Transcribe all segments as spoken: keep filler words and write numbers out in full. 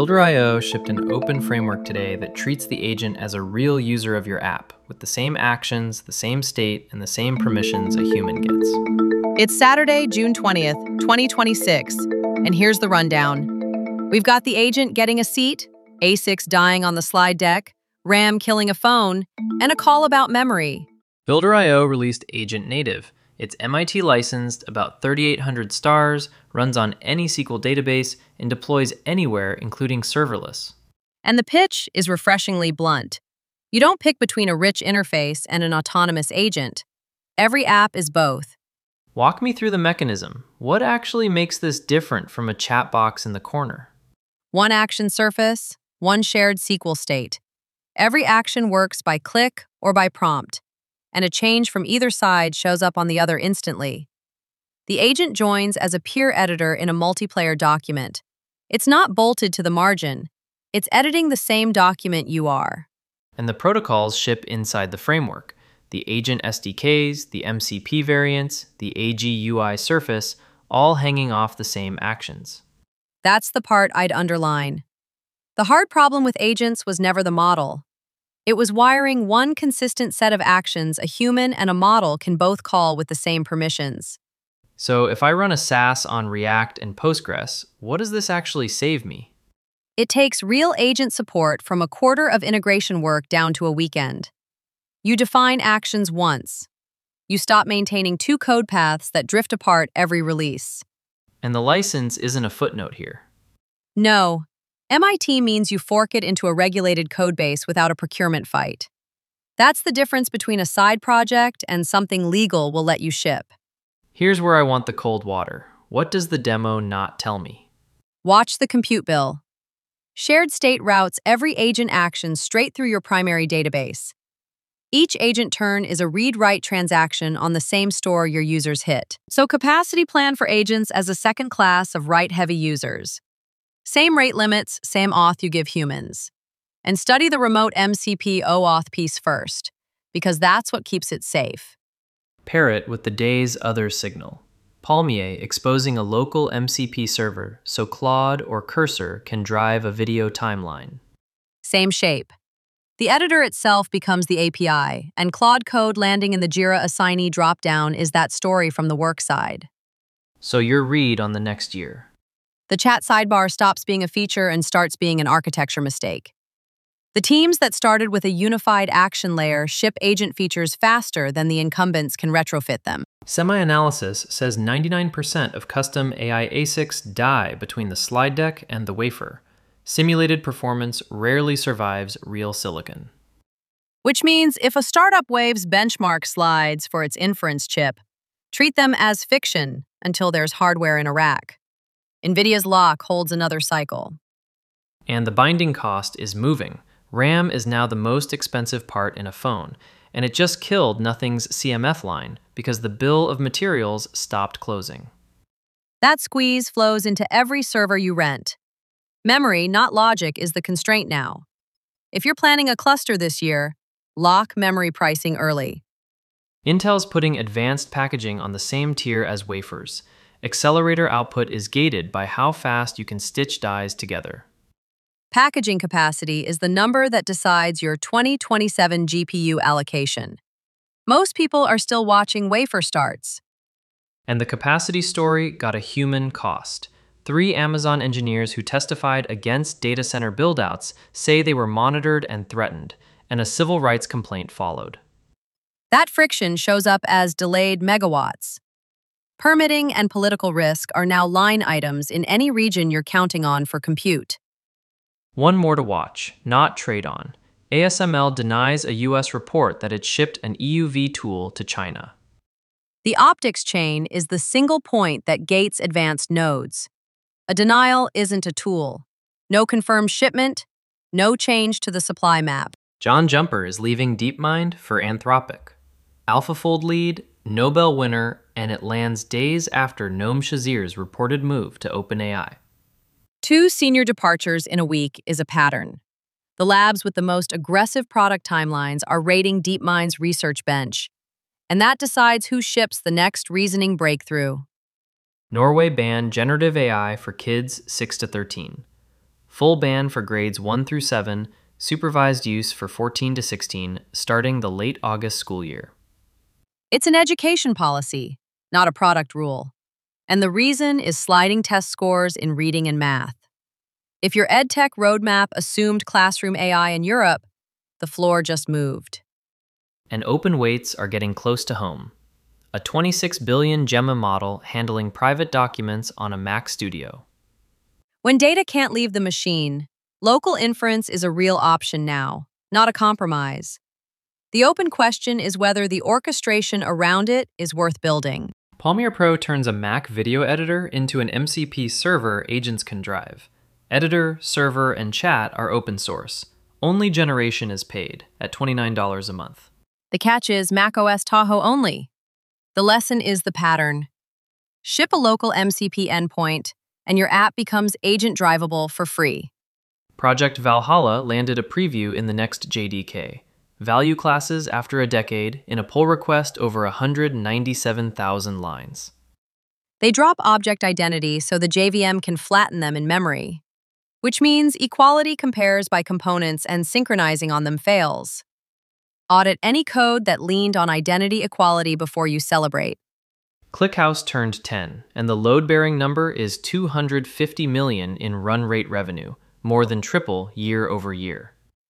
Builder dot i o shipped an open framework today that treats the agent as a real user of your app, with the same actions, the same state, and the same permissions a human gets. It's Saturday, June twentieth, twenty twenty-six, and here's the rundown. We've got the agent getting a seat, A six dying on the slide deck, RAM killing a phone, and a call about memory. Builder dot i o released Agent Native. It's M I T licensed, about thirty-eight hundred stars, runs on any S Q L database, and deploys anywhere, including serverless. And the pitch is refreshingly blunt. You don't pick between a rich interface and an autonomous agent. Every app is both. Walk me through the mechanism. What actually makes this different from a chat box in the corner? One action surface, one shared S Q L state. Every action works by click or by prompt, and a change from either side shows up on the other instantly. The agent joins as a peer editor in a multiplayer document. It's not bolted to the margin. It's editing the same document you are. And the protocols ship inside the framework. The agent S D Ks, the M C P variants, the A G U I surface, all hanging off the same actions. That's the part I'd underline. The hard problem with agents was never the model. It was wiring one consistent set of actions a human and a model can both call with the same permissions. So if I run a S A S on React and Postgres, what does this actually save me? It takes real agent support from a quarter of integration work down to a weekend. You define actions once. You stop maintaining two code paths that drift apart every release. And the license isn't a footnote here. No. M I T means you fork it into a regulated codebase without a procurement fight. That's the difference between a side project and something legal will let you ship. Here's where I want the cold water. What does the demo not tell me? Watch the compute bill. Shared state routes every agent action straight through your primary database. Each agent turn is a read-write transaction on the same store your users hit. So capacity plan for agents as a second class of write-heavy users. Same rate limits, same auth you give humans. And study the remote M C P OAuth piece first, because that's what keeps it safe. Pair it with the day's other signal. Palmier exposing a local M C P server so Claude or Cursor can drive a video timeline. Same shape. The editor itself becomes the A P I, and Claude code landing in the Jira assignee dropdown is that story from the work side. So your read on the next year. The chat sidebar stops being a feature and starts being an architecture mistake. The teams that started with a unified action layer ship agent features faster than the incumbents can retrofit them. Semi-analysis says ninety-nine percent of custom A I A SICs die between the slide deck and the wafer. Simulated performance rarely survives real silicon. Which means if a startup waves benchmark slides for its inference chip, treat them as fiction until there's hardware in a rack. NVIDIA's lock holds another cycle. And the binding cost is moving. RAM is now the most expensive part in a phone, and it just killed Nothing's C M F line because the bill of materials stopped closing. That squeeze flows into every server you rent. Memory, not logic, is the constraint now. If you're planning a cluster this year, lock memory pricing early. Intel's putting advanced packaging on the same tier as wafers. Accelerator output is gated by how fast you can stitch dies together. Packaging capacity is the number that decides your twenty twenty-seven G P U allocation. Most people are still watching wafer starts. And the capacity story got a human cost. Three Amazon engineers who testified against data center buildouts say they were monitored and threatened, and a civil rights complaint followed. That friction shows up as delayed megawatts. Permitting and political risk are now line items in any region you're counting on for compute. One more to watch, not trade on. A S M L denies a U S report that it shipped an E U V tool to China. The optics chain is the single point that gates advanced nodes. A denial isn't a tool. No confirmed shipment, no change to the supply map. John Jumper is leaving DeepMind for Anthropic. AlphaFold lead, Nobel winner, and it lands days after Noam Shazir's reported move to OpenAI. Two senior departures in a week is a pattern. The labs with the most aggressive product timelines are rating DeepMind's research bench, and that decides who ships the next reasoning breakthrough. Norway banned generative A I for kids six to thirteen. Full ban for grades one through seven, supervised use for fourteen to sixteen, starting the late August school year. It's an education policy, not a product rule. And the reason is sliding test scores in reading and math. If your EdTech roadmap assumed classroom A I in Europe, the floor just moved. And open weights are getting close to home. A twenty-six billion Gemma model handling private documents on a Mac Studio. When data can't leave the machine, local inference is a real option now, not a compromise. The open question is whether the orchestration around it is worth building. Palmyra Pro turns a Mac video editor into an M C P server agents can drive. Editor, server, and chat are open source. Only generation is paid at twenty-nine dollars a month. The catch is macOS Tahoe only. The lesson is the pattern. Ship a local M C P endpoint, and your app becomes agent drivable for free. Project Valhalla landed a preview in the next J D K. Value classes after a decade in a pull request over one hundred ninety-seven thousand lines. They drop object identity so the J V M can flatten them in memory, which means equality compares by components and synchronizing on them fails. Audit any code that leaned on identity equality before you celebrate. ClickHouse turned ten, and the load-bearing number is two hundred fifty million in run rate revenue, more than triple year over year.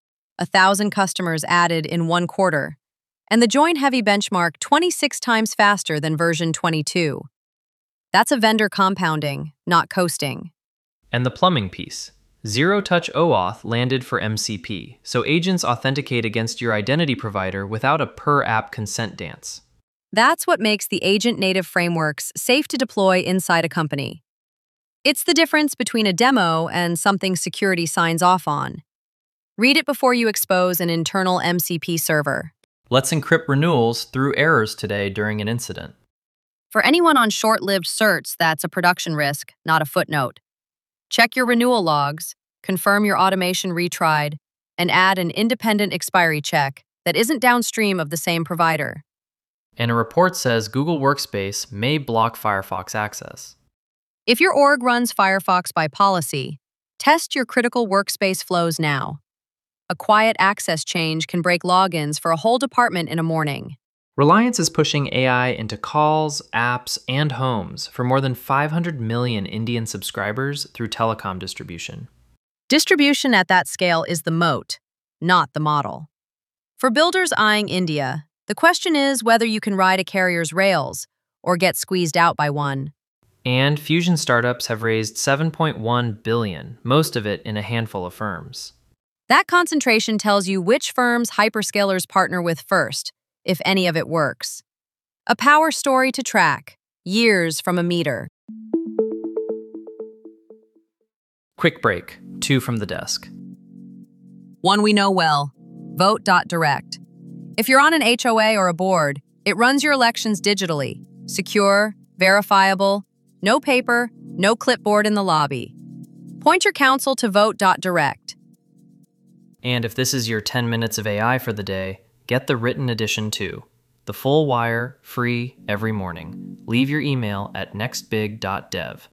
A thousand customers added in one quarter, and the Join-heavy benchmark twenty-six times faster than version twenty-two. That's a vendor compounding, not coasting. And the plumbing piece. Zero-touch OAuth landed for M C P, so agents authenticate against your identity provider without a per-app consent dance. That's what makes the agent-native frameworks safe to deploy inside a company. It's the difference between a demo and something security signs off on. Read it before you expose an internal M C P server. Let's encrypt renewals through errors today during an incident. For anyone on short-lived certs, that's a production risk, not a footnote. Check your renewal logs, confirm your automation retried, and add an independent expiry check that isn't downstream of the same provider. And a report says Google Workspace may block Firefox access. If your org runs Firefox by policy, test your critical workspace flows now. A quiet access change can break logins for a whole department in a morning. Reliance is pushing A I into calls, apps, and homes for more than five hundred million Indian subscribers through telecom distribution. Distribution at that scale is the moat, not the model. For builders eyeing India, the question is whether you can ride a carrier's rails or get squeezed out by one. And Fusion startups have raised seven point one billion dollars, most of it in a handful of firms. That concentration tells you which firms hyperscalers partner with first, if any of it works. A power story to track, years from a meter. Quick break, two from the desk. One we know well, vote dot direct. If you're on an H O A or a board, it runs your elections digitally, secure, verifiable, no paper, no clipboard in the lobby. Point your counsel to vote dot direct. And if this is your ten minutes of A I for the day, get the written edition too. The full wire, free, every morning. Leave your email at nextbig dot dev.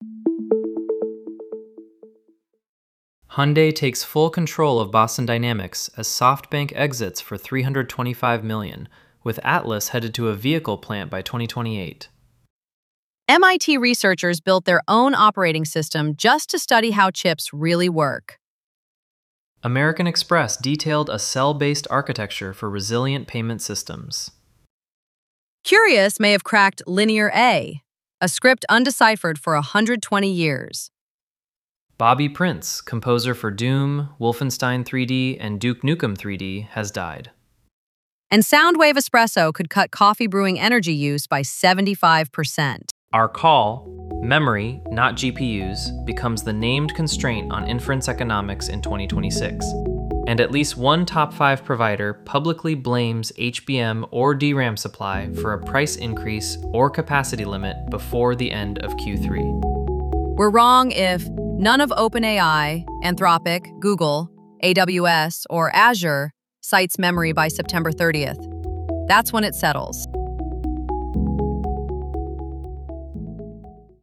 Hyundai takes full control of Boston Dynamics as SoftBank exits for three hundred twenty-five million dollars, with Atlas headed to a vehicle plant by twenty twenty-eight. M I T researchers built their own operating system just to study how chips really work. American Express detailed a cell-based architecture for resilient payment systems. Curious may have cracked Linear A, a script undeciphered for one hundred twenty years. Bobby Prince, composer for Doom, Wolfenstein three D, and Duke Nukem three D, has died. And Soundwave Espresso could cut coffee brewing energy use by seventy-five percent. Our call, memory, not G P Us, becomes the named constraint on inference economics in twenty twenty-six. And at least one top five provider publicly blames H B M or D RAM supply for a price increase or capacity limit before the end of Q three. We're wrong if none of OpenAI, Anthropic, Google, A W S, or Azure cites memory by September thirtieth. That's when it settles.